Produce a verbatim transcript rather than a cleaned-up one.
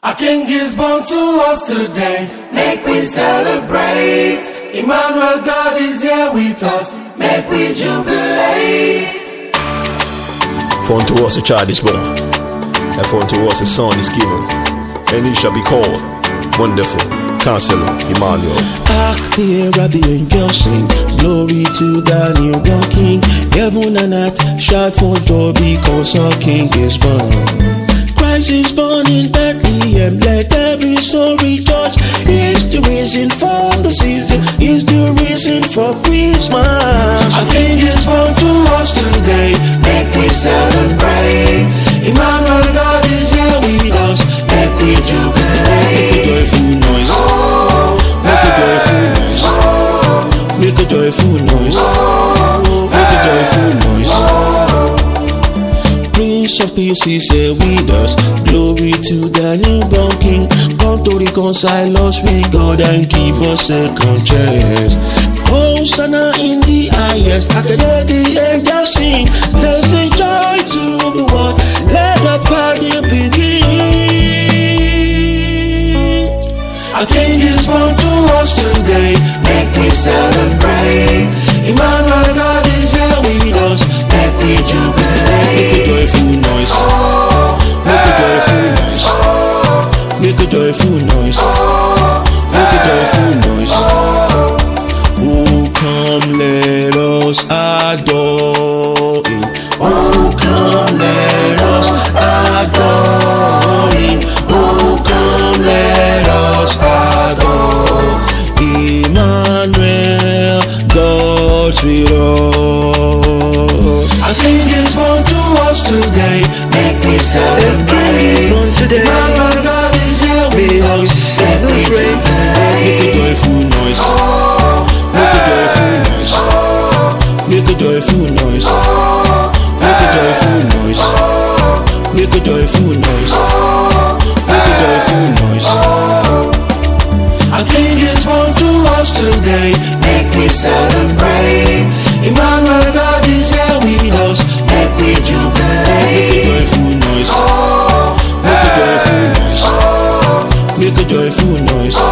A king is born to us today, make we celebrate. Emmanuel, God is here with us, make we jubilate. For unto us a child is born, and for unto us a son is given, and he shall be called Wonderful Counselor, Emmanuel. Hark the air of the angels sing, glory to the newborn King. Heaven and earth shout for joy because our King is born. Christ is born in Bethlehem, let every soul rejoice. He's the reason for the season, he's the reason for Christmas. A king is born to us today, make we celebrate. Emmanuel, God is here with us, make we jubilate. Make a joyful noise, make a joyful noise, make a joyful noise, make a joyful noise. Prince of Peace is here with us, glory to the newborn King. Come to reconcile us with God and give us a second chance. Hosanna in the highest, I can hear the angels sing. There's a joy to the world, let the party begin. A king is born to us today, make we celebrate. Emmanuel, God is here with us, make we jubilate. Make a joyful noise, make a joyful noise, make a joyful noise, make a joyful noise. Oh, come, let us adore Him. Oh, come, let us adore Him. Oh, come, let us adore Emmanuel, God's with us. A king is born to us today, make we celebrate. Emmanuel, God is here with us, make we jubilate. Make a joyful noise, make a joyful noise, make a joyful noise, make a joyful noise, make a joyful noise, make a joyful noise. A king is born to us today, make we celebrate. Emmanuel, God is here with us, make we jubilate. Make a joyful noise, make a joyful noise, make a joyful noise.